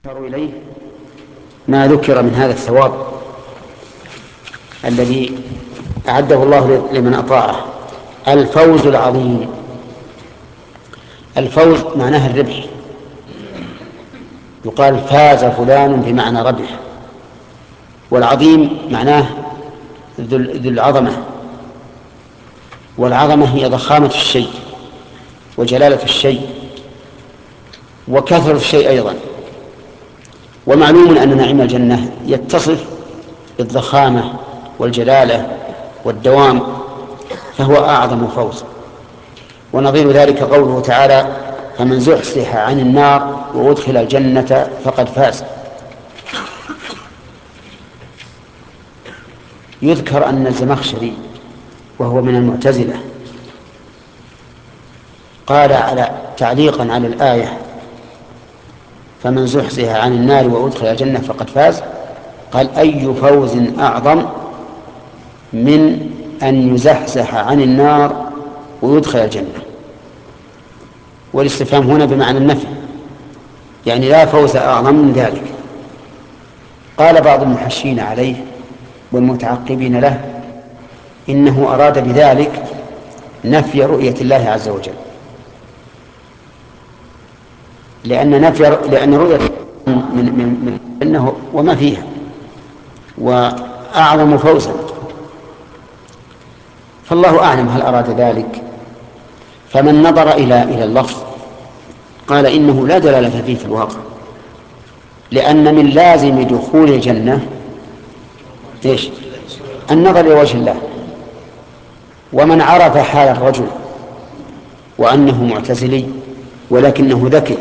إليه ما ذكر من هذا الثواب الذي أعده الله لمن أطاعه. الفوز العظيم. الفوز معناه الربح، يقال فاز فلان بمعنى ربح. والعظيم معناه ذو العظمة، والعظمة هي ضخامة الشيء وجلالة الشيء وكثرة الشيء أيضا. ومعلوم أن نعيم الجنة يتصف بالضخامة والجلالة والدوام، فهو أعظم فوز. ونظير ذلك قوله تعالى: فمن زحزح عن النار وأدخل الجنة فقد فاز. يذكر أن الزمخشري وهو من المعتزلة قال تعليقا على الآية: فمن زحزح عن النار وأدخل الجنة فقد فاز، قال: أي فوز أعظم من أن يزحزح عن النار ويدخل الجنة؟ والاستفهام هنا بمعنى النفي، يعني لا فوز أعظم من ذلك. قال بعض المحشين عليه والمتعقبين له: إنه أراد بذلك نفي رؤية الله عز وجل، لأن رؤية من إنه وما فيها وأعظم فوزا. فالله أعلم هل أراد ذلك. فمن نظر إلى اللفظ قال إنه لا دلالة فيه في الواقع، لأن من لازم دخول الجنة إيش؟ النظر إلى وجه الله. ومن عرف حال الرجل وأنه معتزلي ولكنه ذكي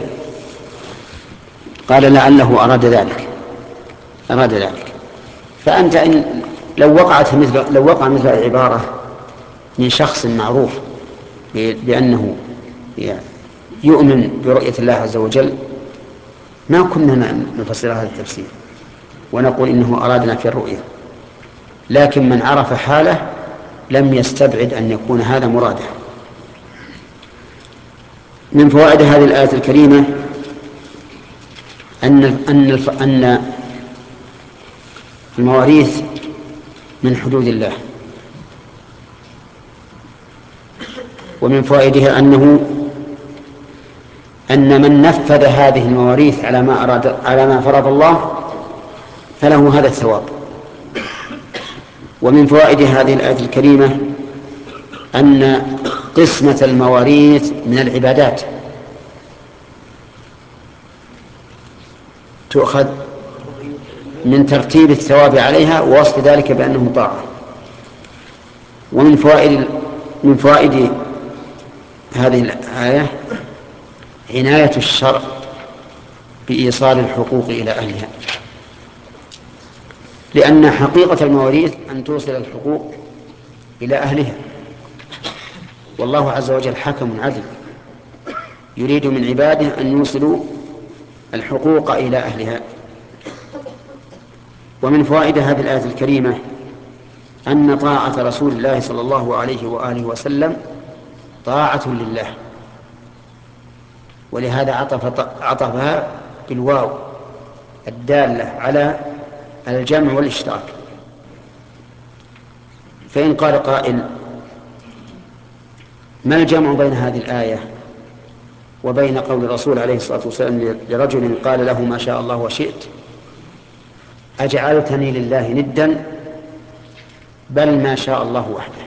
قال لعله أراد ذلك. فأنت لو وقع مثل العبارة من شخص معروف بأنه يؤمن برؤية الله عز وجل ما كنا نفسر هذا التفسير ونقول إنه أرادنا في الرؤية، لكن من عرف حاله لم يستبعد أن يكون هذا مراده. من فوائد هذه الآية الكريمة أن المواريث من حدود الله. ومن فوائدها أن من نفذ هذه المواريث على ما فرض الله فله هذا الثواب. ومن فوائد هذه الآية الكريمة أن قسمة المواريث من العبادات تؤخذ من ترتيب الثواب عليها ووصف ذلك بأنه طاعة. ومن فوائد هذه الآية عناية الشرع بإيصال الحقوق إلى أهلها، لأن حقيقة المواريث أن توصل الحقوق إلى أهلها، والله عز وجل حكم عدل يريد من عباده أن يوصلوا الحقوق إلى أهلها. ومن فوائد هذه الآية الكريمة أن طاعة رسول الله صلى الله عليه وآله وسلم طاعة لله، ولهذا عطفها بالواو الدالة على الجمع والاشتراك. فإن قال قائل: ما الجمع بين هذه الآية وبين قول الرسول عليه الصلاة والسلام لرجل قال له: ما شاء الله وشئت، أجعلتني لله ندا؟ بل ما شاء الله وحده.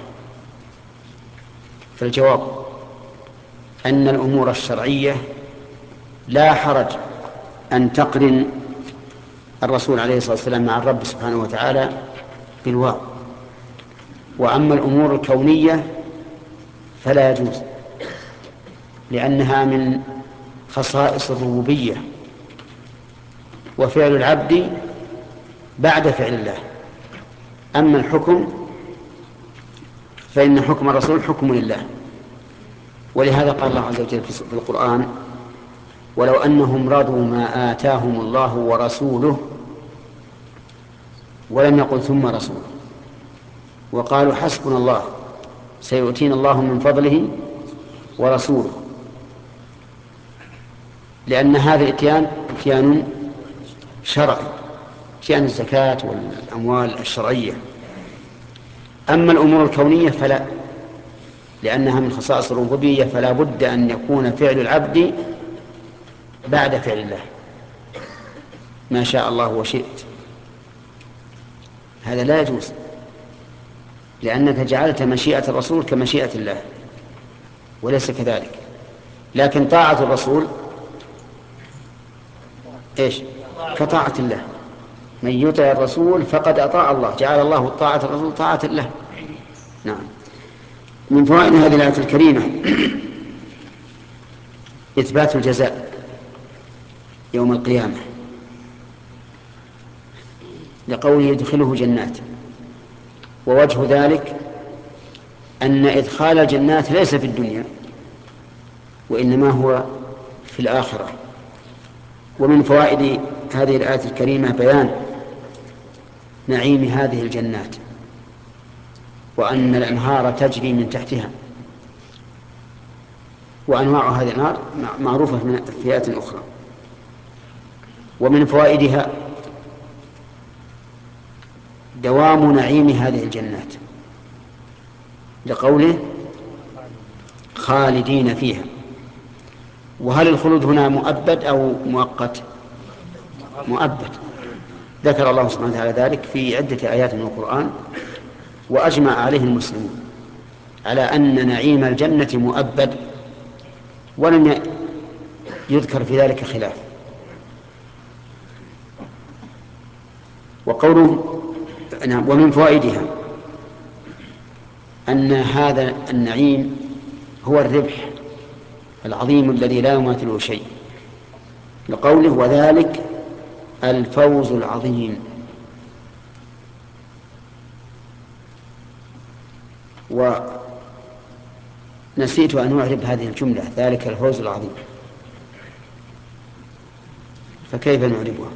فالجواب أن الأمور الشرعية لا حرج أن تقرن الرسول عليه الصلاة والسلام مع الرب سبحانه وتعالى بالواو. وأما الأمور الكونية فلا يجوز، لأنها من خصائص الربوبية وفعل العبد بعد فعل الله. أما الحكم فإن حكم الرسول حكم لله، ولهذا قال الله عز وجل في القرآن: ولو أنهم رضوا ما آتاهم الله ورسوله، ولم يقل ثم رسوله، وقالوا حسبنا الله سيؤتينا الله من فضله ورسوله، لأن هذا الإتيان شرعي، شأن الزكاة والأموال الشرعية. أما الأمور الكونية فلا، لأنها من خصائص الربوبية، فلا بد أن يكون فعل العبد بعد فعل الله، ما شاء الله وشئت. هذا لا يجوز، لأنك جعلت مشيئة الرسول كمشيئة الله، وليس كذلك. لكن طاعة الرسول إيش؟ كطاعة الله. من يطع الرسول فقد أطاع الله، جعل الله طاعة الرسول طاعة الله. نعم. من فوائد هذه الآية الكريمة إثبات الجزاء يوم القيامة، لقوله يدخله جنات. ووجه ذلك أن إدخال الجنات ليس في الدنيا، وإنما هو في الآخرة. ومن فوائد هذه الآية الكريمة بيان نعيم هذه الجنات، وأن الأنهار تجري من تحتها، وأنواع هذه الأنهار معروفة من فئات أخرى. ومن فوائدها دوام نعيم هذه الجنات، لقوله خالدين فيها. وهل الخلود هنا مؤبد أو مؤقت؟ مؤبد. ذكر الله سبحانه وتعالى ذلك في عدة آيات من القرآن، وأجمع عليه المسلمون على أن نعيم الجنة مؤبد، ولم يذكر في ذلك خلاف. وقوله ومن فوائدها أن هذا النعيم هو الربح العظيم الذي لا يماثله شيء، لقوله وذلك الفوز العظيم. ونسيت أن أعرب هذه الجملة ذلك الفوز العظيم، فكيف نعربها؟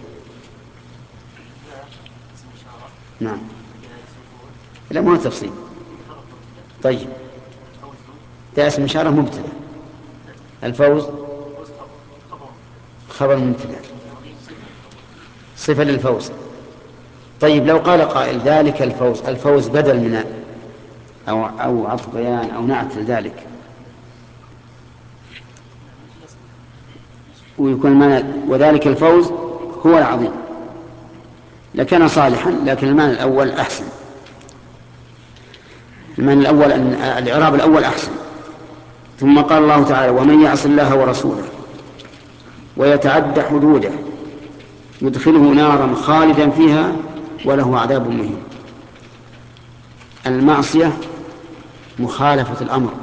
نعم، لا ما هو تفصيل. طيب، ده اسم إشارة مبتدأ، الفوز خبر مبتدأ صفة للفوز. طيب، لو قال قائل ذلك الفوز، الفوز بدل من أو عطف بيان أو نعت لذلك، ويكون المعنى وذلك الفوز هو العظيم، لكان صالحا، لكن المعنى الأول أحسن. المعنى الأول أن الإعراب الأول أحسن. ثم قال الله تعالى ومن يعص الله ورسوله ويتعدى حدوده يدخله نارا خالدا فيها وله عذاب مهين. المعصية مخالفة الأمر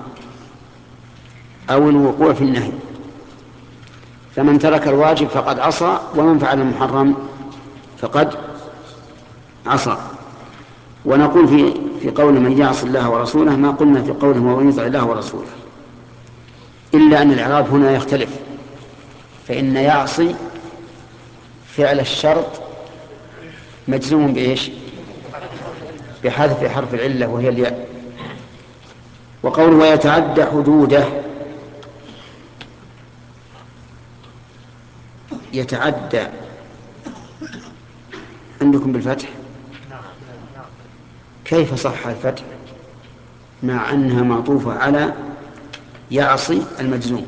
أو الوقوع في النهي، فمن ترك الواجب فقد عصى، ومن فعل المحرم فقد عصى. ونقول في قول من يعص الله ورسوله ما قلنا في قوله ومن يطع الله ورسوله، إلا أن الإعراب هنا يختلف، فإن يعصي فعل الشرط مجزوم بإيش؟ بحذف حرف العلة وهي الياء. وقوله ويتعدى حدوده، يتعدى عندكم بالفتح، كيف صح الفتح مع أنها معطوفة على يعصي المجزوم؟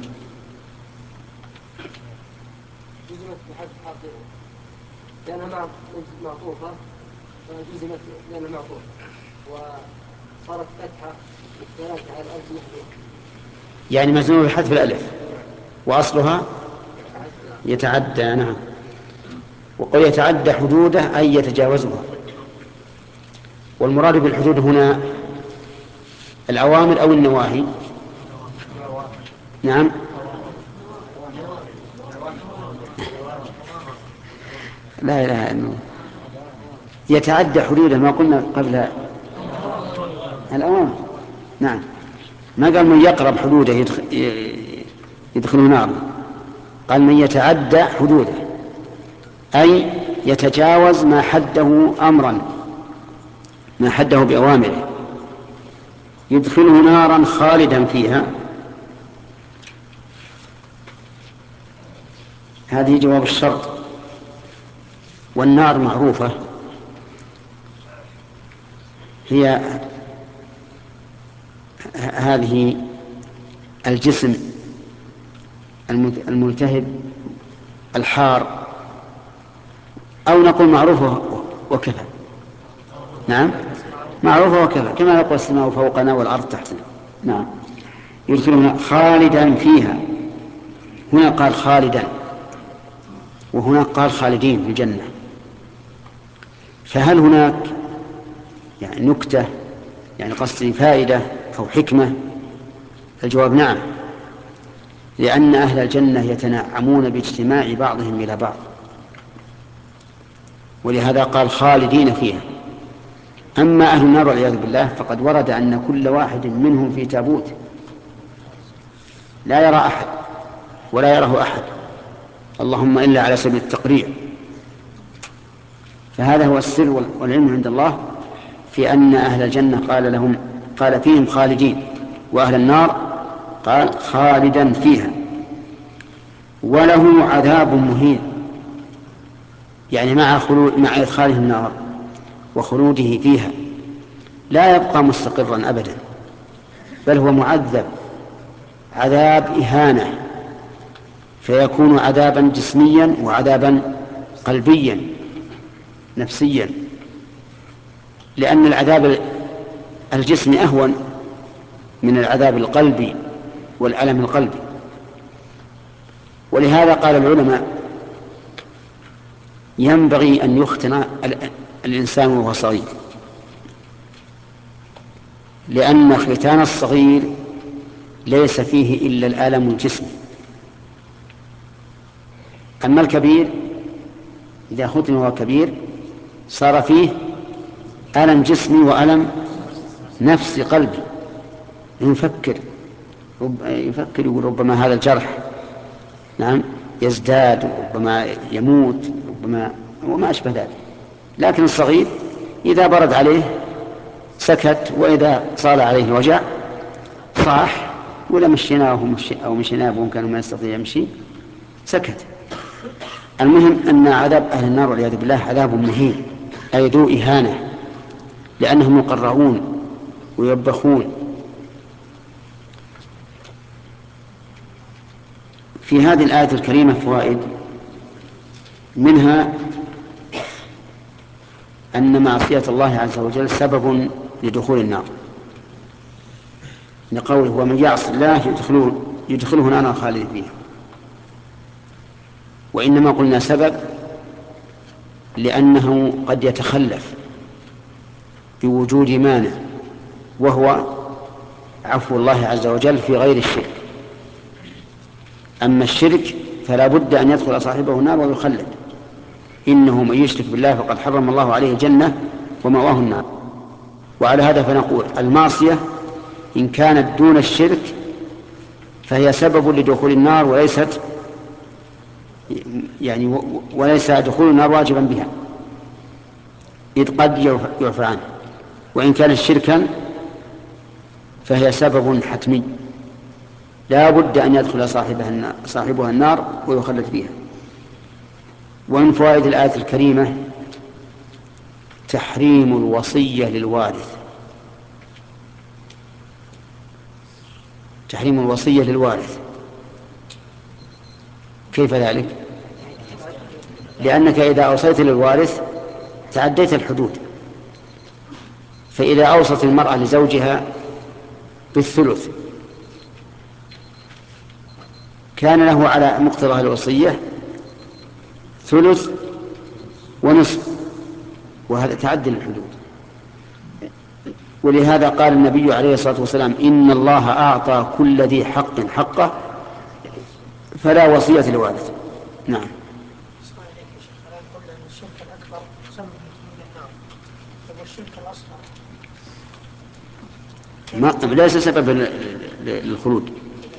لأنها معطوفة فجزمت لأنها معطوفة، وصارت فتحة والثلاثة على الأرض محذوفة، يعني مجزومة بحذف الألف وأصلها يتعدى. نعم. وقل يتعدى حدوده أي يتجاوزها. والمراد بالحدود هنا الأوامر أو النواهي؟ نعم، لا إله إلا الله. يتعدى حدوده، ما قلنا قبل الأوامر. نعم، ما قال من يقرب حدوده يدخل نار، قال من يتعدى حدوده أي يتجاوز ما حده أمرا، ما حده بأوامره، يدخله نارا خالدا فيها. هذه جواب الشرط. والنار معروفة، هي هذه الجسم الملتهب الحار، أو نقول معروفة وكفى. نعم، معروفة وكفى، كما نقول السماء فوقنا والأرض تحتنا. نعم. يدخلون خالدا فيها، هنا قال خالدا وهناك قال خالدين في الجنة، فهل هناك يعني نكتة، يعني قصدي فائدة أو حكمة؟ الجواب نعم، لأن أهل الجنة يتنعمون باجتماع بعضهم إلى بعض، ولهذا قال خالدين فيها. أما أهل النار والعياذ بالله فقد ورد أن كل واحد منهم في تابوت لا يرى أحد ولا يراه أحد، اللهم إلا على سبيل التقريع. فهذا هو السر والعلم عند الله في أن أهل الجنة قال فيهم خالدين، وأهل النار قال خالدا فيها. وله عذاب مهين، يعني مع إدخاله النار وخلوده فيها لا يبقى مستقرا أبدا، بل هو معذب عذاب إهانة، فيكون عذابا جسميا وعذابا قلبيا نفسيا، لأن العذاب الجسمي أهون من العذاب القلبي والألم القلبي. ولهذا قال العلماء ينبغي أن يختن الإنسان وهو صغير، لأن ختان الصغير ليس فيه إلا الألم الجسمي. أما الكبير إذا ختن وهو كبير صار فيه ألم جسمي وألم نفسي قلبي، يفكر يقول ربما هذا الجرح نعم يزداد، ربما يموت، ربما وما أشبه ذلك. لكن الصغير إذا برد عليه سكت، وإذا صار عليه وجع صاح، ولا مشيناه أو مشيناه وهم كانوا ما يستطيع يمشي سكت. المهم أن عذاب أهل النار والعياذ بالله عذاب مهين، أي ذو إهانة، لأنهم مقرعون ويبخون. في هذه الآية الكريمة فوائد، منها أن معصية الله عز وجل سبب لدخول النار، لقوله ومن يعص الله يدخله نارا خالدا فيها. وإنما قلنا سبب لأنه قد يتخلف بوجود مانع، وهو عفو الله عز وجل في غير الشرك. أما الشرك فلا بد أن يدخل صاحبه النار ويخلد، إنه من يشرك بالله فقد حرم الله عليه الجنة ومأواه النار. وعلى هذا فنقول المعصية إن كانت دون الشرك فهي سبب لدخول النار، وليس دخول النار واجبا بها، إذ قد يعفى عنه. وإن كانت شركا فهي سبب حتمي لا بد أن يدخل صاحبها النار ويخلد فيها. ومن فوائد الآية الكريمة تحريم الوصية للوارث. تحريم الوصية للوارث، كيف ذلك؟ لأنك إذا أوصيت للوارث تعديت الحدود. فإذا أوصت المرأة لزوجها بالثلث كان له على مقتضى الوصية ثلث ونصف، وهذا تعدي الحدود. ولهذا قال النبي عليه الصلاة والسلام إن الله أعطى كل ذي حق حقه فلا وصية لوارث. نعم. الشرك الأكبر سمى من النار، والشرك الأصغر ليس سبب للخلود.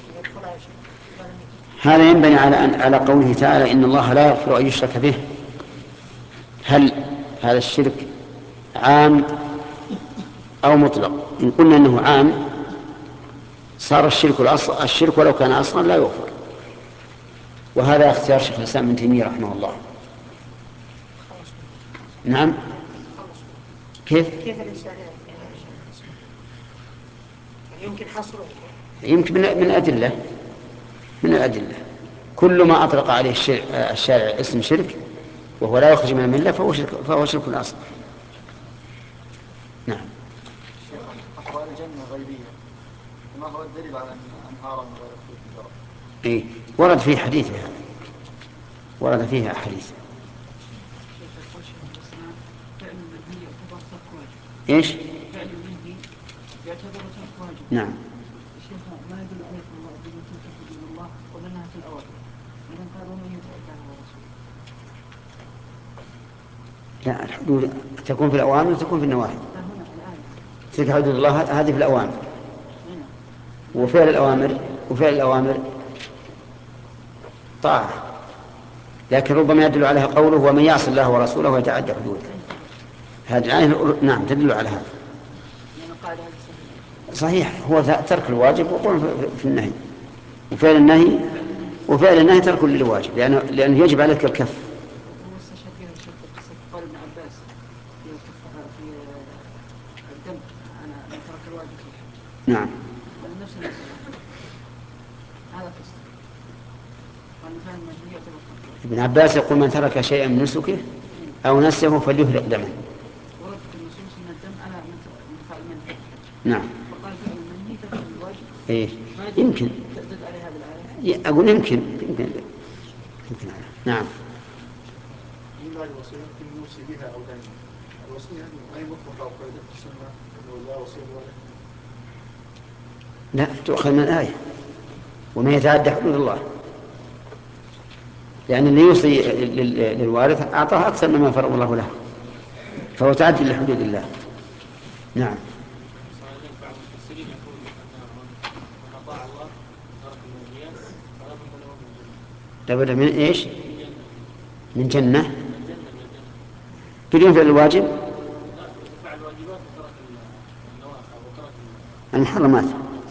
هذا ينبني على قوله تعالى إن الله لا يغفر أن يشرك به. هل هذا الشرك عام أو مطلق؟ إن قلنا أنه عام صار الشرك ولو كان أصغر لا يغفر، وهذا اختيار شيخ الإسلام ابن تيمية رحمه الله. نعم. كيف الإنسان يعني يمكن حصره؟ يمكن من الأدلة كل ما أطلق عليه الشارع اسم شرك وهو لا يخرج من الملة فهو شرك الأصل. نعم. أحوال الجنة غيبية، ما هو الدليل على أنهارا غير خلود الدار؟ إيه ورد فيه حديث هذا، ورد فيها أحاديث. إيش؟ فعل منه يعتبر ترك واجب. نعم. الشيخ ما يدل عليكم الله بما تلك حدود الله ولنها في الأوامر، ومن قال ومن يطع الله ورسوله. لا، الحدود تكون في الأوامر وتكون في النواهي. لا هنا الآن تلك حدود الله هذه في الأوامر، وفعل الأوامر طاعة، لكن ربما يدل عليها قوله ومن يعص الله ورسوله ويتعدى حدوده. هذه الآية نعم تدل على هذا. صحيح، هو ترك الواجب وقول في النهي، وفعل النهي ترك للواجب لأنه يجب عليك الكف. هو استشهد بها الشيخ قصة قول ابن عباس في الدم أنا ترك الواجب فيه. نعم. نفس المسألة هذا قصة قال مثلا المجنية يعتبر ابن عباس يقول من ترك شيئا من نسكه أو نسيه فليهرق دمه. ورد في النصوص أن الدم على من فعل المنهي. نعم. فقال فعل المنهي ترك الواجب. إيه يمكن تدل على هذا الآية. أقول يمكن. نعم. إما الوصية يمكن يوصي بها أو لا يوصي. الوصية أي مطلقة وقيدة في السنة أنه لا وصية ولا. لا، تؤخذ من الآية وما يتعدى حدود الله، لأن اللي يوصي للوارث أعطاه أكثر مما فرض الله له، فهو تعدي لحدود الله. نعم. بعض المفسرين يقول من أطاع الله ترك المنهيات فلا بد له من جنة. لابد من إيش؟ من جنة. بدون فعل الواجب. فعل الواجبات وترك النوافل وترك المحرمات.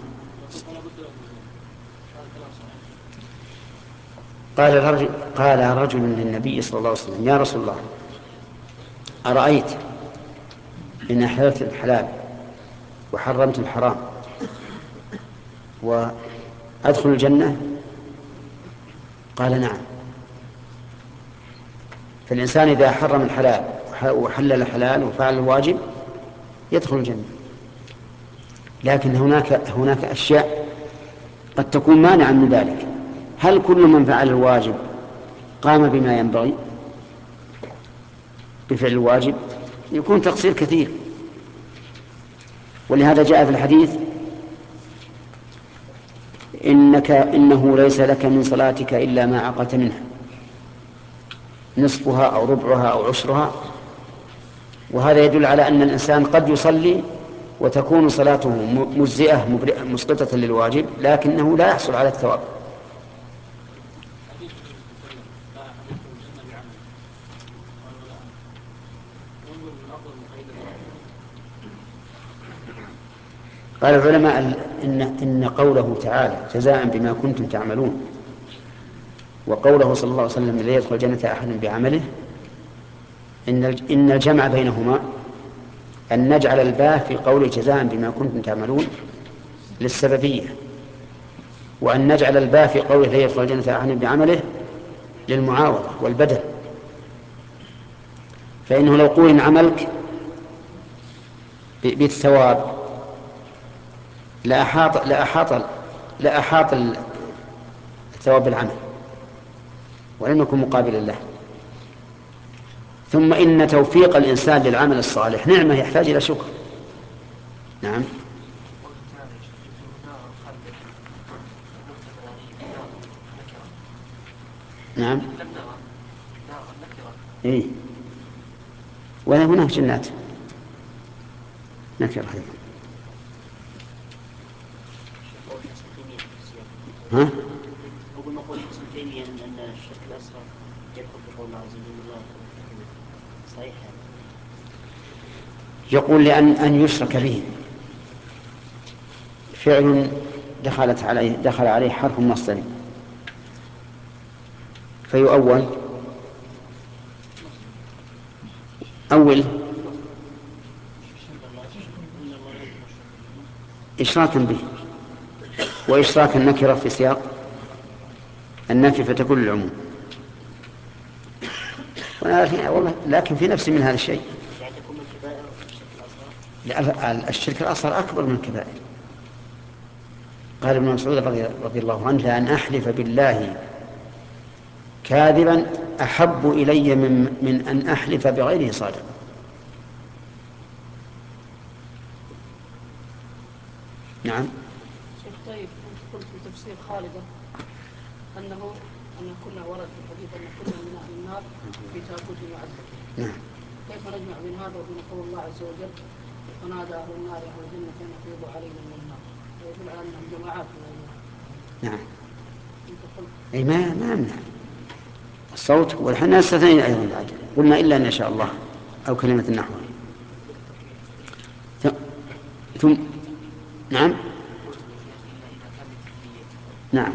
قال رجل للنبي صلى الله عليه وسلم يا رسول الله أرأيت إن أحللت الحلال وحرمت الحرام وأدخل الجنة؟ قال نعم. فالإنسان إذا حرم الحلال وحلل الحلال وفعل الواجب يدخل الجنة، لكن هناك أشياء قد تكون مانعا من ذلك. هل كل من فعل الواجب قام بما ينبغي بفعل الواجب؟ يكون تقصير كثير. ولهذا جاء في الحديث إنه ليس لك من صلاتك إلا ما عقلت منها، نصفها أو ربعها أو عشرها. وهذا يدل على أن الإنسان قد يصلي وتكون صلاته مجزئة مسقطة للواجب لكنه لا يحصل على الثواب. قال العلماء إن قوله تعالى جزاء بما كنتم تعملون وقوله صلى الله عليه وسلم لا يدخل الجنة أحد بعمله إن الجمع بينهما أن نجعل الباء في قول جزاء بما كنتم تعملون للسببية، وأن نجعل الباء في قوله لا يدخل الجنة أحد بعمله للمعاوضة والبدل. فإنه لو قول عملك بالثواب لأحاط الثواب بالعمل ولم يكن مقابل له. ثم إن توفيق الإنسان للعمل الصالح نعمة يحتاج إلى شكر. نعم. نعم. إيه وهناك جنات نكرة. ها؟ أقول نقول ابن تيمية أن الشرك الأصغر يدخل بقول الله عز وجل الله صحيح هذا؟ يقول لأن يشرك به فعل دخل عليه حرف مصدري أول إشراكا به، وإشراك النكرة في سياق النفي فتكون العموم. لكن في نفس من هذا الشيء. يعني تكون من الكبائر الشرك الأصغر. الشرك الأصغر أكبر من الكبائر. قال ابن مسعود رضي الله عنه: لأن أحلف بالله كاذبا أحب إلي من أن أحلف بغيره صادقا. نعم. شيخ طيب، أنت قلت في تفسير خالدة أن كنا ورد في الحديث أن كنا من أهل النار في تابوت معذب. نعم. كيف نجمع بين هذا وبين قول الله عز وجل: ونادى أهل النار أهل الجنة أن أفيضوا علينا من النار؟ يدل على أنهم جماعات من أهل النار. نعم. أنت قلت أي ما يمنع الصوت، والحين نستثنين أيضا بعد، قلنا إلا أن شاء الله أو كلمة النحو. ثم نعم. نعم.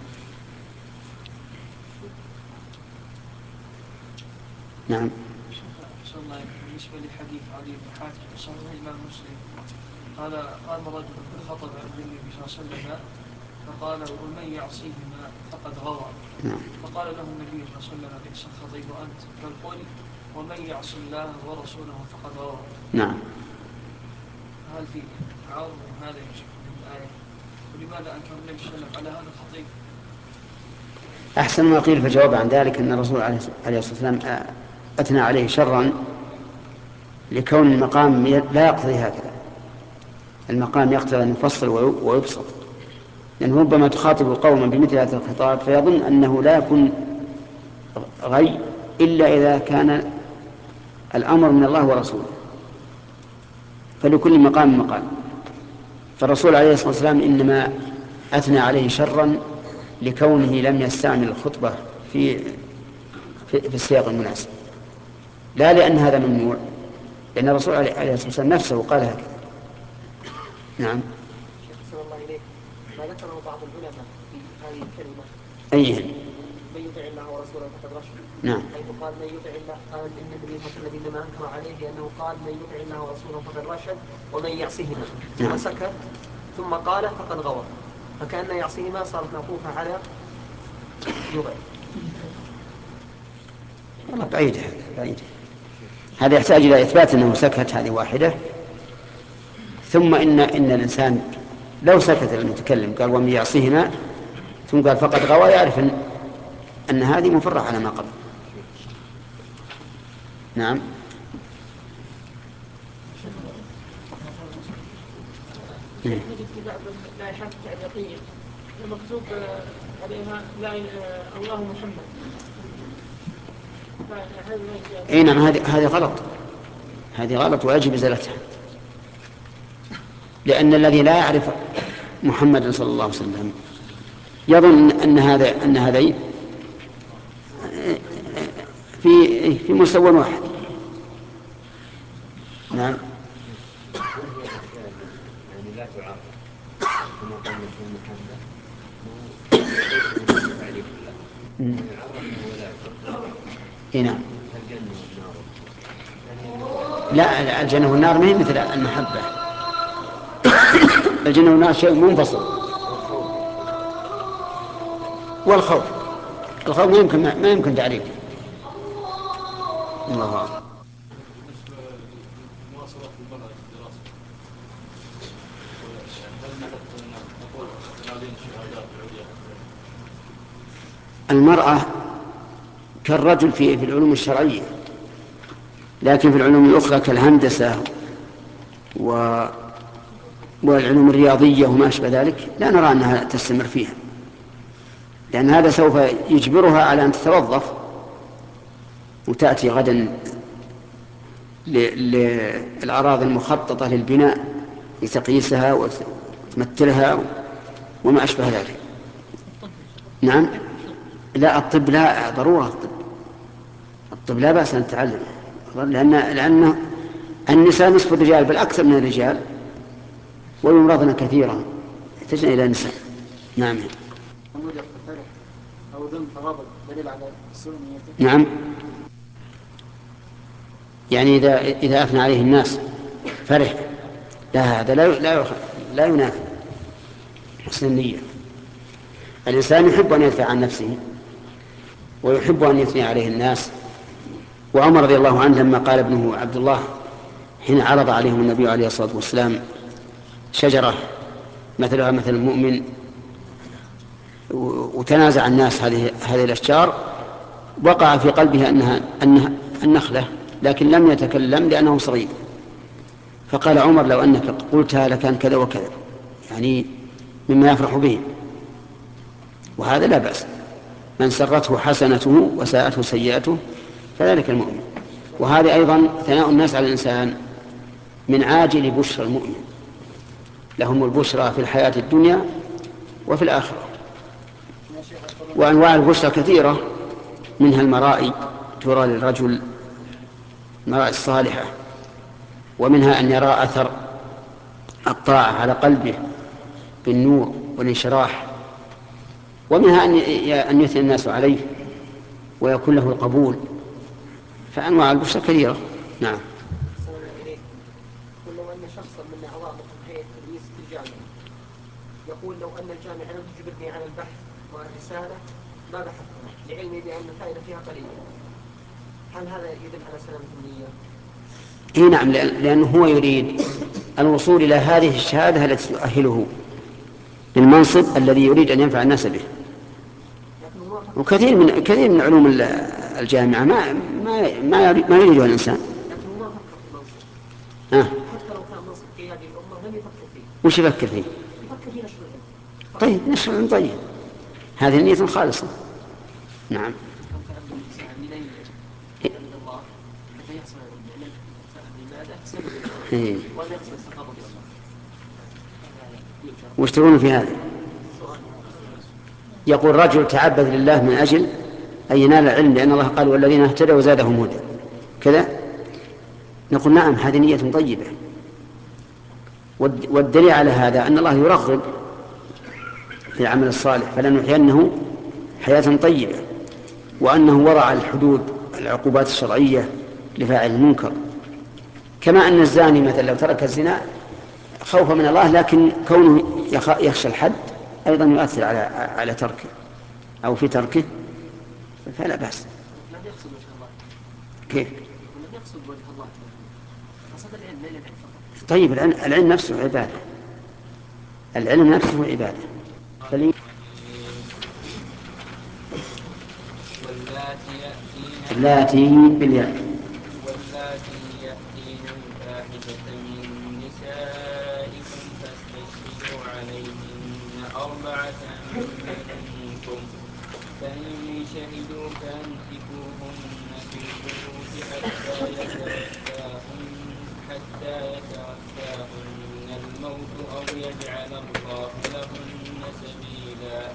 نعم. أحسن الله بالنسبة لحديث علي بن حاتم في صحيح الإمام مسلم قام رجل فخطب عن النبي صلى الله عليه وسلم فقال: ومن يعصيهما فقد غوى. فقال له النبي صلى الله عليه وسلم: بئس الخطيب أنت، بل قل ومن يعص الله ورسوله فقد غوى. نعم. هل في تعارض هذا يشك من الآية؟ ولماذا أنكر النبي صلى الله عليه وسلم على هذا الخطيب؟ أحسن ما قيل في الجواب عن ذلك أن الرسول عليه الصلاة والسلام أثنى عليه شرا لكون المقام لا يقتضي هكذا. المقام يقتضي أن يفصل ويبسط، لأنه ربما تخاطب قوما بمثل هذا الخطاب فيظن أنه لا يكون غي إلا إذا كان الأمر من الله ورسوله، فلكل مقام مقال. فالرسول عليه الصلاة والسلام إنما أثنى عليه شرا لكونه لم يستعمل الخطبة في السياق المناسب، لا لأن هذا ممنوع، لأن الرسول عليه الصلاة والسلام نفسه قال هكذا. نعم. أحسن الله إليك. ما ذكره بعض العلماء في هذه الكلمة: أيهن؟ من يطع الله ورسوله فقد رشد. نعم. حيث قال من يطع الله، قال إن النبي صلى الله عليه وسلم إنما أنكر عليه لأنه قال من يطع الله ورسوله فقد رشد ومن يعصيهما، ثم سكت ثم قال فقد غوى، فكأن يعصيهما صارت معطوفة على يطع. والله بعيدة. هذا يحتاج إلى إثبات أنه سكت، هذه واحدة. ثم إن الإنسان لو سكت المتكلم قال ومن يعصيهما ثم قال فقد غوى، يعرف أن هذه مفرحة على ما قبل. نعم. نجد في بعض اللائحات التعليقية مكتوب عليها لا الله محمد. اي نعم، هذه غلط ويجب ازالتها، لان الذي لا يعرف محمد صلى الله عليه وسلم يظن ان هذين في مستوى واحد. نعم. يعني لا تعرف كما قلنا في محمد تعريف الله اي نعم. الجنة والنار. لا، الجنة والنار ما هي مثل المحبة. الجنة والنار شيء منفصل. والخوف ما يمكن تعريفه. الله أعلم. المرأة كالرجل في العلوم الشرعية، لكن في العلوم الأخرى كالهندسة والعلوم الرياضية وما أشبه ذلك لا نرى أنها تستمر فيها، لأن هذا سوف يجبرها على أن تتوظف وتأتي غدا للأراضي المخططة للبناء لتقييسها وتمثلها وما أشبه ذلك. نعم. لا، الطب لا ضرورة. الطب لا بأس أن تتعلم، لأن النساء نصف الرجال بل أكثر من الرجال، ويمرضن كثيرا يحتاجن إلى النساء. نعم. أو ذنب تغاضب دليل على السنة. نعم. يعني إذا أثنى عليه الناس فرح، لا، هذا لا ينافي حسن النية. الإنسان يحب أن يدفع عن نفسه ويحب أن يثني عليه الناس. وعمر رضي الله عنه لما قال ابنه عبد الله حين عرض عليهم النبي عليه الصلاة والسلام شجرة مثلها مثل المؤمن وتنازع الناس هذه الأشجار، وقع في قلبه أنها النخلة، لكن لم يتكلم لأنه صغير. فقال عمر لو أنك قلتها لكان كذا وكذا، يعني مما يفرح به، وهذا لا بأس. من سرته حسنته وساءته سيئته فذلك المؤمن. وهذا أيضا ثناء الناس على الإنسان من عاجل بشرى المؤمن، لهم البشرى في الحياة الدنيا وفي الآخرة. وأنواع البشرى كثيرة، منها المرائي ترى للرجل، المرائي الصالحة، ومنها أن يرى أثر الطاعة على قلبه بالنور والانشراح، ومنها أن يثني الناس عليه ويكون له القبول. فأنواع البشرى كثيرة. نعم. السلام عليكم. لو أن شخصا من أعضاء هيئة التدريس في الجامعة يقول لو أن الجامعة لم تجبرني على البحث والرسالة ما بحثتها لعلمي بأن الفائدة فيها قليلة، هل هذا يدل على سلامة النية؟ إيه نعم، لأنه هو يريد الوصول إلى هذه الشهادة التي تؤهله للمنصب الذي يريد أن ينفع الناس به. وكثير من علوم الجامعة ما يريدها الإنسان. لكن هو ما فكر في المنصب. حتى لو كان منصب قيادي الأمة لم يفكر فيه. وش يفكر فيه؟ يفكر في نشر العلم. طيب نشر العلم، طيب هذه النية خالصة. نعم. وش تقولون في هذا؟ يقول رجل تعبد لله من أجل أن ينال العلم، لأن الله قال والذين اهتدوا زادهم هدى كذا. نقول نعم، هذه نية طيبة، والدليل على هذا أن الله يرغب في العمل الصالح، فلنحيينه حياة طيبة، وأنه وضع الحدود العقوبات الشرعية لفاعل المنكر. كما أن الزاني مثلا لو ترك الزنا خوفا من الله، لكن كونه يخشى الحد أيضا يؤثر على تركه أو في تركه، فلا بأس. لم يقصد وجه الله. كيف؟ لم يقصد وجه الله، قصد العلم لا العلم فقط. طيب العلم نفسه عبادة، العلم نفسه عبادة. اللاتي بالياء. واللاتي يأتين الفاحشة من نسائكم فاستشهدوا عليهن 4 منكم، فإن شهدوا فأمسكوهن في البيوت حتى يتوفاهن الموت أو يجعل الله لهن سبيلا.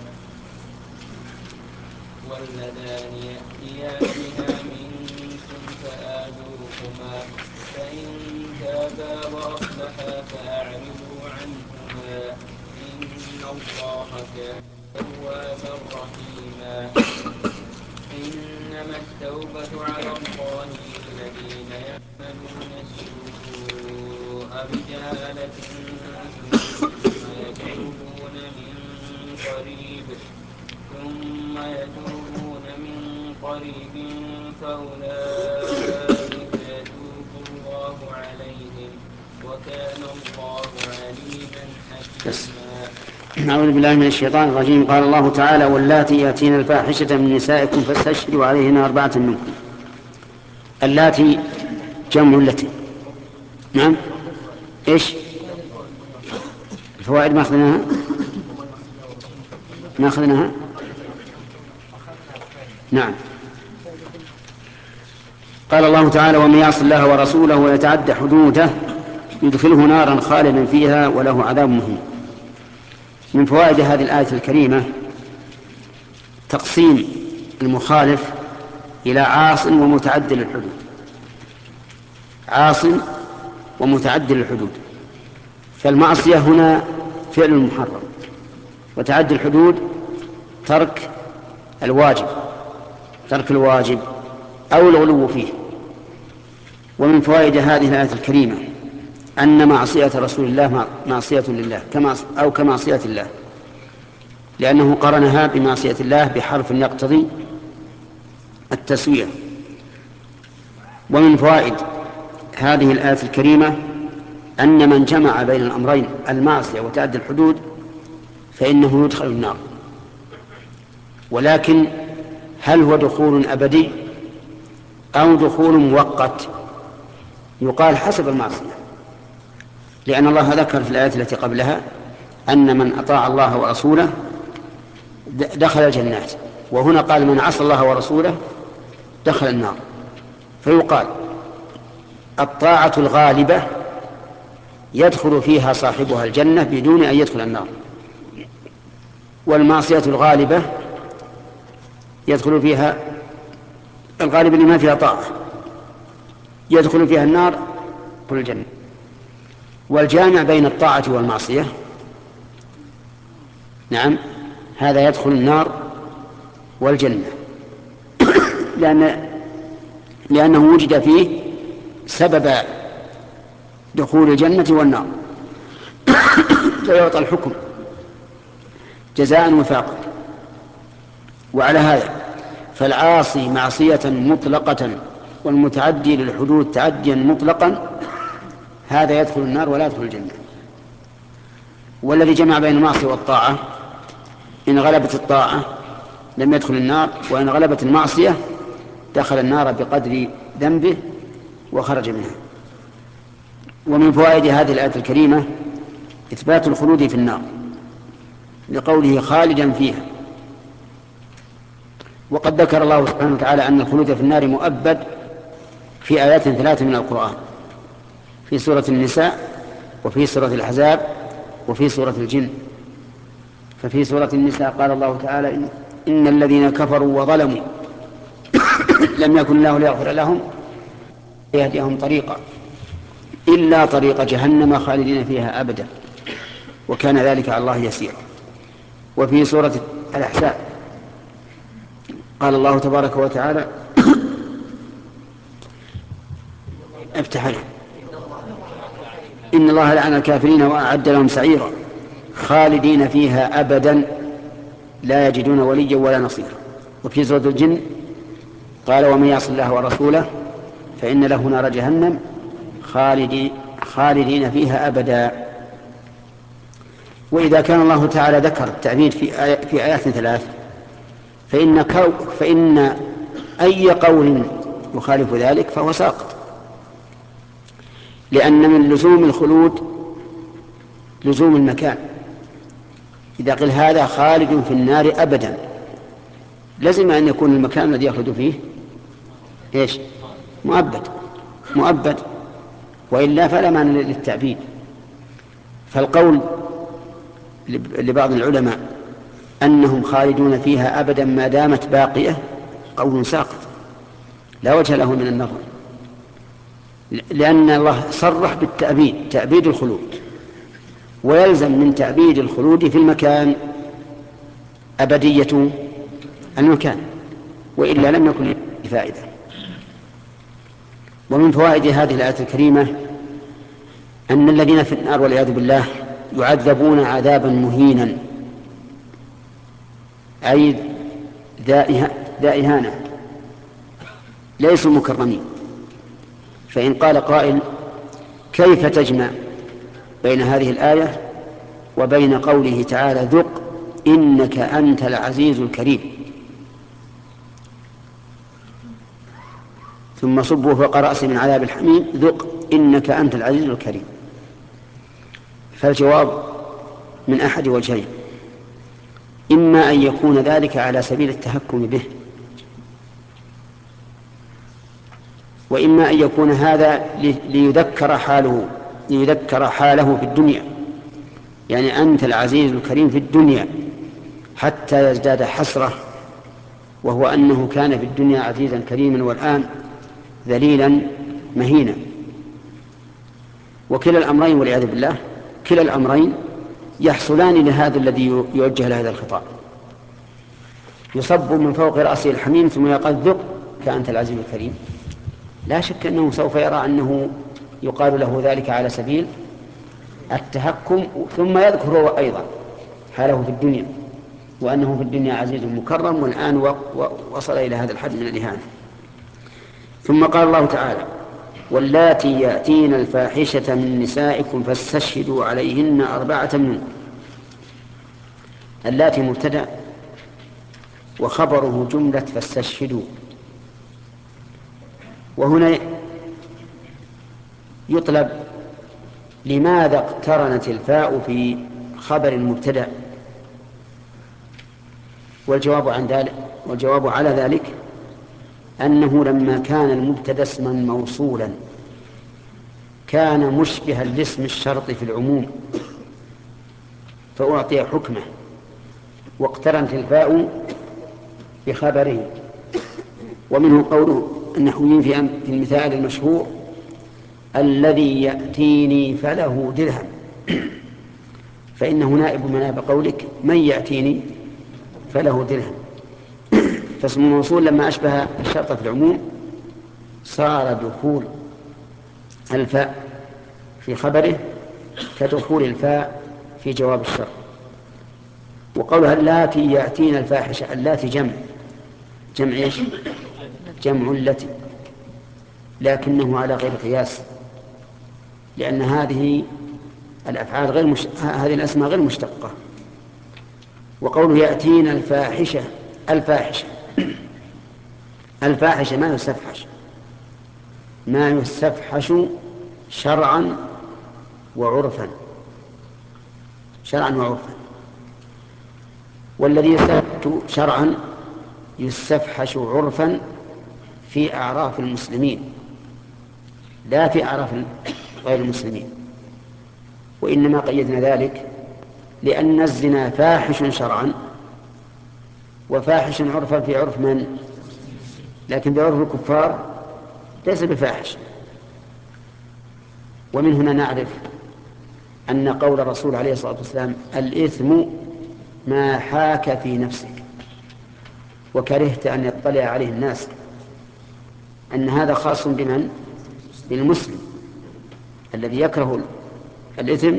واللذان يأتيانها منكم فآذوهما، فإن تابا وأصلحا فأعرضوا عنهما، إن الله كان توابا رحيما. إنما التوبة على الله للذين يعملون السوء بجهالة ثم يتوبون من قريب فأولئك يتوب الله عليهم، وكان الله عليما حكيما. أعوذ بالله من الشيطان الرجيم. قال الله تعالى واللاتي يأتين الفاحشة من نسائكم فاستشهدوا عليهن 4 منكم. اللاتي جمع التي. نعم. إيش الفوائد ما أخذناها؟ نعم. قال الله تعالى ومن يعص الله ورسوله ويتعدى حدوده يدخله نارا خالدا فيها وله عذاب مهين. من فوائد هذه الآية الكريمة تقسيم المخالف إلى عاص ومتعدي للحدود. عاص ومتعدي للحدود، فالمعصية هنا فعل المحرم، وتعدي الحدود ترك الواجب أو الغلو فيه. ومن فوائد هذه الآية الكريمة أن معصية رسول الله معصية لله أو كمعصية الله، لأنه قرنها بمعصية الله بحرف يقتضي التسوية. ومن فوائد هذه الآية الكريمة أن من جمع بين الأمرين المعصية وتعدي الحدود فإنه يدخل النار، ولكن هل هو دخول أبدي أو دخول مؤقت؟ يقال حسب المعصية، لأن الله ذكر في الآية التي قبلها أن من أطاع الله ورسوله دخل الجنات، وهنا قال من عصى الله ورسوله دخل النار. فيقال الطاعة الغالبة يدخل فيها صاحبها الجنة بدون أن يدخل النار، والمعصية الغالبة يدخل فيها الغالب لما فيها طاعة يدخل فيها النار والجنة. والجامع بين الطاعة والمعصية نعم هذا يدخل النار والجنة لأنه وجد فيه سبب دخول الجنة والنار فيعطى الحكم جزاء وفاقا. وعلى هذا فالعاصي معصية مطلقة والمتعدي للحدود تعديا مطلقا هذا يدخل النار ولا يدخل الجنة. والذي جمع بين المعصية والطاعة إن غلبت الطاعة لم يدخل النار، وإن غلبت المعصية دخل النار بقدر ذنبه وخرج منها. ومن فوائد هذه الآية الكريمة إثبات الخلود في النار لقوله خالدا فيها. وقد ذكر الله سبحانه وتعالى أن الخلود في النار مؤبد في آيات 3 من القرآن، في سورة النساء وفي سورة الأحزاب وفي سورة الجن. ففي سورة النساء قال الله تعالى إن الذين كفروا وظلموا لم يكن الله ليغفر لهم يهديهم طريقا إلا طريق جهنم خالدين فيها أبدا وكان ذلك على الله يسيرا. وفي سورة الأحزاب قال الله تبارك وتعالى افتح له إن الله لعن الكافرين وأعد لهم سعيرا خالدين فيها أبدا لا يجدون وليا ولا نصيرا. وفي سورة الجن قال ومن يعص الله ورسوله فإن له نار جهنم خالدين فيها أبدا. وإذا كان الله تعالى ذكر التعبيد في آيات 3 فإن أي قول يخالف ذلك فهو ساقط، لأن من لزوم الخلود لزوم المكان. إذا قيل هذا خالد في النار أبدا لازم أن يكون المكان الذي يخلد فيه إيش؟ مؤبد، وإلا فلا معنى للتعبيد. فالقول لبعض العلماء أنهم خالدون فيها أبدا ما دامت باقية قول ساقط لا وجه له من النظر، لأن الله صرح بالتأبيد تأبيد الخلود، ويلزم من تأبيد الخلود في المكان أبدية المكان، وإلا لم يكن فائدة. ومن فوائد هذه الآية الكريمة أن الذين في النار والعياذ بالله يعذبون عذابا مهينا أي ذا إهانة ليسوا مكرمين. فإن قال قائل كيف تجمع بين هذه الآية وبين قوله تعالى ذق إنك أنت العزيز الكريم ثم صبوا فوق رأسه من عذاب الحميم ذق إنك أنت العزيز الكريم؟ فالجواب من أحد وجهين: إما أن يكون ذلك على سبيل التهكم به، وإما أن يكون هذا ليذكر حاله في الدنيا، يعني أنت العزيز الكريم في الدنيا حتى يزداد حسرة، وهو أنه كان في الدنيا عزيزا كريما والآن ذليلا مهينا. وكلا الأمرين والعياذ بالله كلا الأمرين يحصلان لهذا الذي يوجه له هذا الخطاب، يصب من فوق رأسه الحميم ثم يقال ذق كأنت العزيز الكريم. لا شك أنه سوف يرى أنه يقال له ذلك على سبيل التهكم، ثم يذكر أيضا حاله في الدنيا وأنه في الدنيا عزيز مكرم، والآن وصل إلى هذا الحد من الإهانة. ثم قال الله تعالى: واللاتي يأتين الفاحشة من نسائكم فاستشهدوا عليهن 4 منكم. اللاتي مبتدأ وخبره جملة فاستشهدوا. وهنا يطلب لماذا اقترنت الفاء في خبر المبتدأ؟ والجواب على ذلك أنه لما كان المبتدأ اسما موصولا كان مشبها لاسم الشرط في العموم فأعطي حكمه، واقترنت الفاء بخبره. ومنه قوله النحويين في المثال المشهور: الذي يأتيني فله درهم، فإنه نائب مناب قولك من يأتيني فله درهم. فاسم الموصول لما أشبه الشرط في العموم صار دخول الفاء في خبره كدخول الفاء في جواب الشرط. وقولها اللاتي يأتين الفاحشة، اللاتي جمع إيش؟ جمع التي، لكنه على غير قياس، لأن هذه الأفعال هذه الأسماء غير مشتقة. وقوله يأتين الفاحشة، الفاحشة ما يستفحش شرعا وعرفا، والذي يستفحش شرعا يستفحش عرفا في أعراف المسلمين لا في أعراف غير المسلمين. وإنما قيدنا ذلك لأن الزنا فاحش شرعا وفاحش عرفا في عرف من؟ لكن بعرف الكفار ليس بفاحش. ومن هنا نعرف أن قول الرسول عليه الصلاة والسلام: الإثم ما حاك في نفسك وكرهت أن يطلع عليه الناس، أن هذا خاص بمن؟ بالمسلم الذي يكره الإثم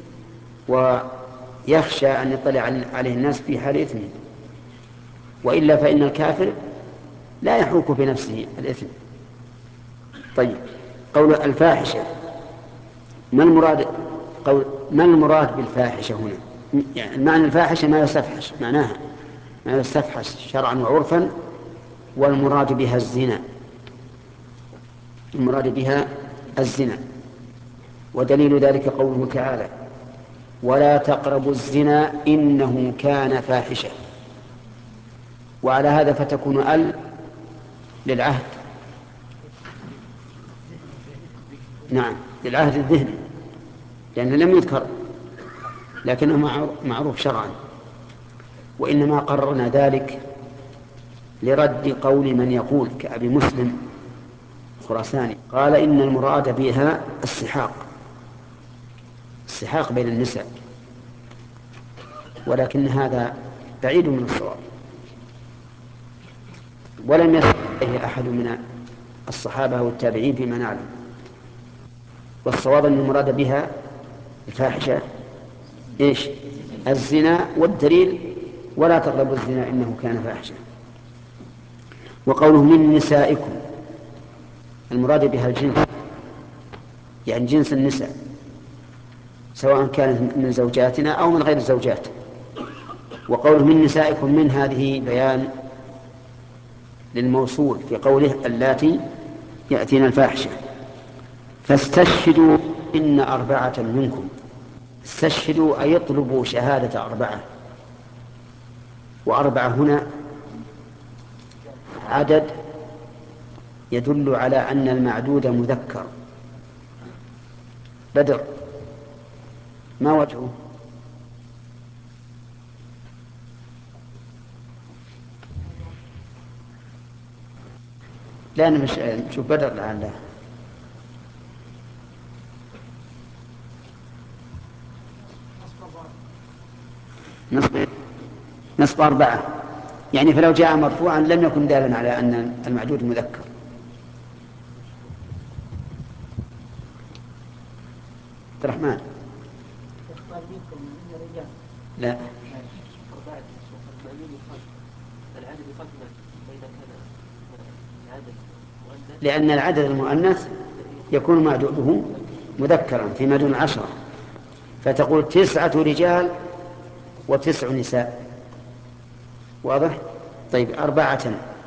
ويخشى أن يطلع عليه الناس في حال إثمه، وإلا فإن الكافر لا يحوك في نفسه الإثم. طيب، قول الفاحشة ما المراد بالفاحشة هنا؟ يعني معنى الفاحشة ما يستفحش، معناها ما يستفحش شرعا وعرفا، والمراد بها الزنا. ودليل ذلك قوله تعالى: ولا تقربوا الزنا إنه كان فاحشة. وعلى هذا فتكون للعهد، نعم للعهد الذهني، لأنه لم يذكر لكنه معروف شرعا. وإنما قررنا ذلك لرد قول من يقول كأبي مسلم خراساني قال إن المراد بها السحاق بين النساء، ولكن هذا بعيد من الصواب، ولم يصل إليه أحد من الصحابة والتابعين فيما نعلم. والصواب أن المراد بها الفاحشة إيش؟ الزنا، والدليل ولا تقربوا الزنا إنه كان فاحشة. وقوله من نسائكم المراد بها الجنس، يعني جنس النساء، سواء كانت من زوجاتنا أو من غير الزوجات. وقوله من نسائكم من هذه بيان للموصول في قوله اللاتي يأتين الفاحشة. فاستشهدوا إن 4 منكم. استشهدوا أي يطلبوا شهادة 4، و4 هنا عدد يدل على أن المعدود مذكر. بدر ما وجهه؟ لا أنا مش شوف بدر لعله نصب 4، يعني فلو جاء مرفوعا لم يكن دالا على أن المعدود مذكر. عبد الرحمن. يختار منكم من الرجال. لا. وبعد المأمون يخالف العدد يخالف فإذا كان العدد مؤنث. لأن العدد المؤنث يكون معدوده مذكرا فيما دون 10، فتقول 9 رجال و9 نساء. واضح؟ طيب 4،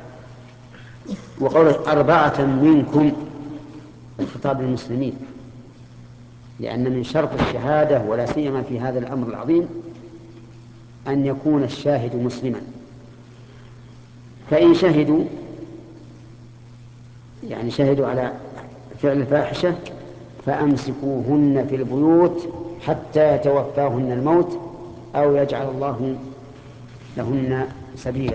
وقول 4 منكم الخطاب للمسلمين، لأن من شرط الشهادة ولا سيما في هذا الأمر العظيم أن يكون الشاهد مسلما. فإن شهدوا يعني شهدوا على فعل الفاحشة فأمسكوهن في البيوت حتى يتوفاهن الموت أو يجعل الله لهن سبيلا.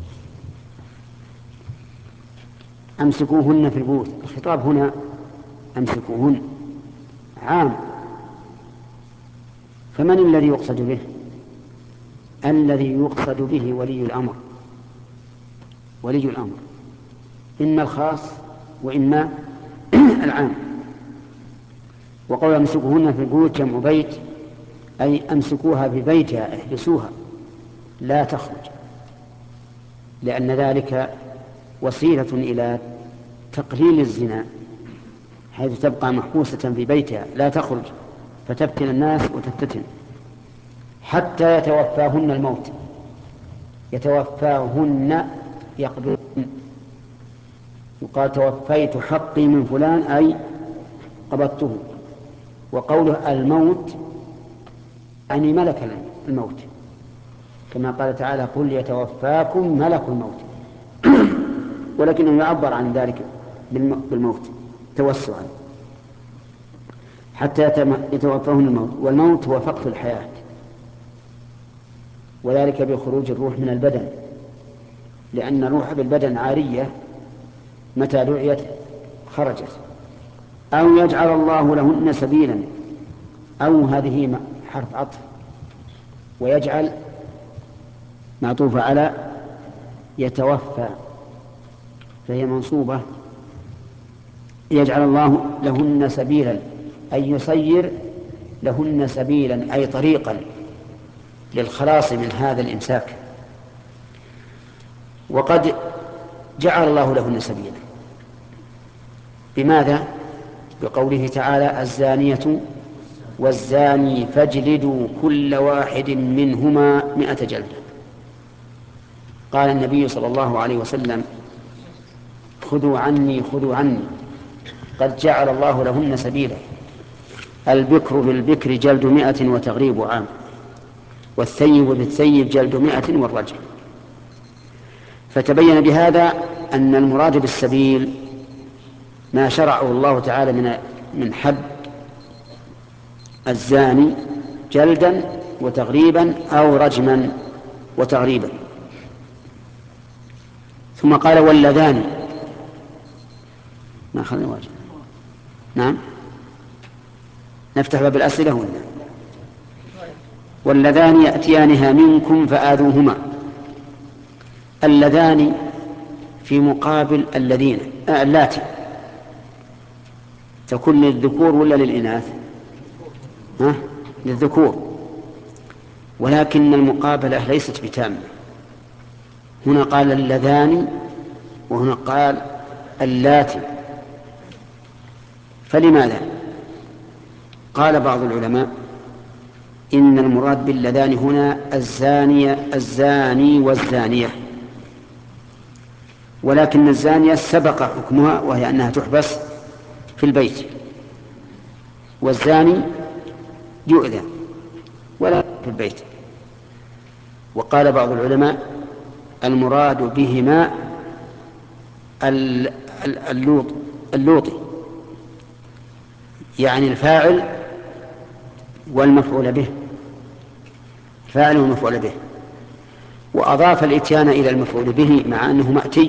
أمسكوهن في البيوت، الخطاب هنا أمسكوهن عام، فمن الذي يقصد به؟ الذي يقصد به ولي الأمر. ولي الأمر إما الخاص وإما العام. وقول أمسكوهن في البيوت جمع بيت، أي أمسكوها ببيتها، احبسوها لا تخرج، لأن ذلك وسيلة إلى تقليل الزنا، حيث تبقى محبوسة في بيتها لا تخرج فتفتن الناس وتفتتن حتى يتوفاهن الموت. يتوفاهن يقبضن، يقال توفيت حقي من فلان أي قبضته. وقوله الموت يعني ملك الموت، كما قال تعالى قل يتوفاكم ملك الموت ولكنه يعبر عن ذلك بالموت توسعا حتى يتوفاهن الموت. والموت هو فقد الحياة، وذلك بخروج الروح من البدن، لأن الروح بالبدن عارية متى دعيت خرجت. أو يجعل الله لهن سبيلا، أو هذه حرف عطف، ويجعل معطوفة على يتوفى فهي منصوبة. يجعل الله لهن سبيلا أي يسير لهن سبيلا أي طريقا للخلاص من هذا الإمساك. وقد جعل الله لهن سبيلا بماذا؟ بقوله تعالى الزانية والزاني فاجلدوا كل واحد منهما 100 جلدة. قال النبي صلى الله عليه وسلم خذوا عني خذوا عني قد جعل الله لهن سبيلا. البكر بالبكر جلد 100 وتغريب عام، والثيب بالثيب جلد 100 والرجم. فتبين بهذا أن المراد بالسبيل ما شرعه الله تعالى من حد الزاني جلدا وتغريبا أو رجما وتغريبا. ثم قال واللذان، ما أخذنا واجب. نعم نفتح باب الأسئلة هنا. واللذان يأتيانها منكم فآذوهما. اللذان في مقابل الذين اللاتي تكون للذكور ولا للإناث؟ للذكور، ولكن المقابلة ليست بتامة. هنا قال اللذان وهنا قال اللاتي، فلماذا؟ قال بعض العلماء إن المراد باللذان هنا الزاني والزانية، ولكن الزانية سبق حكمها وهي أنها تحبس في البيت، والزاني يؤذى ولا في البيت. وقال بعض العلماء المراد بهما اللوطي، يعني الفاعل والمفعول به، الفاعل والمفعول به، وأضاف الإتيان إلى المفعول به مع أنه مأتي،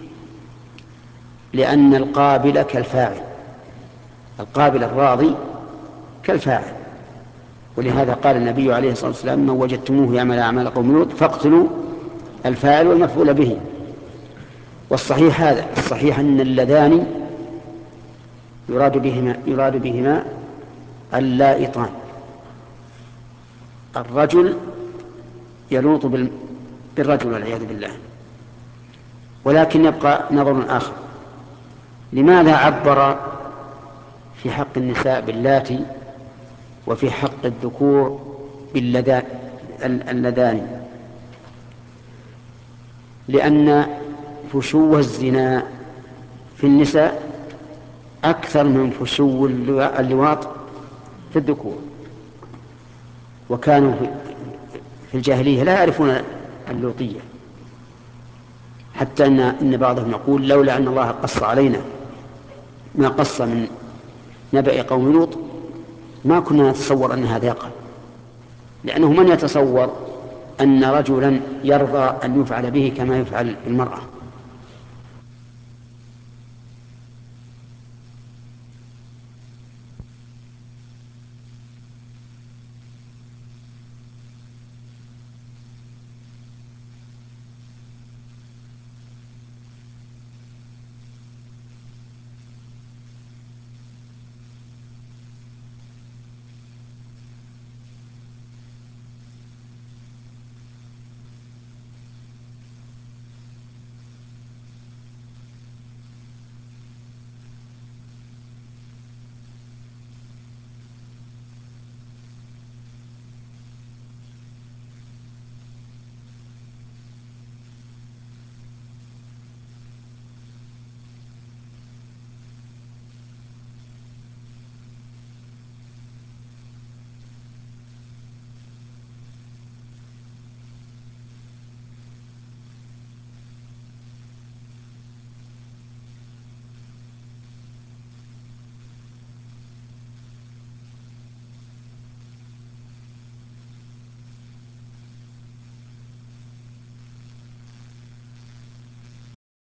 لأن القابل كالفاعل، القابل الراضي كالفاعل. ولهذا قال النبي عليه الصلاة والسلام من وجدتموه يعمل أعمال قوم لوط فاقتلوا الفاعل والمفعول به. والصحيح هذا، الصحيح أن اللذان يراد بهما اللائطان. الرجل يلوط بالرجل والعياذ بالله. ولكن يبقى نظر آخر، لماذا عبر في حق النساء باللاتي وفي حق الذكور باللذان؟ لأن فشو الزنا في النساء أكثر من فشو اللواط في الذكور، وكانوا في الجاهلية لا يعرفون اللوطية، حتى إن بعضهم يقول لولا أن الله قص علينا ما قص من نبأ قوم لوط ما كنا نتصور أن هذا يقع، لأنه من يتصور أن رجلا يرضى أن يفعل به كما يفعل بالمرأة؟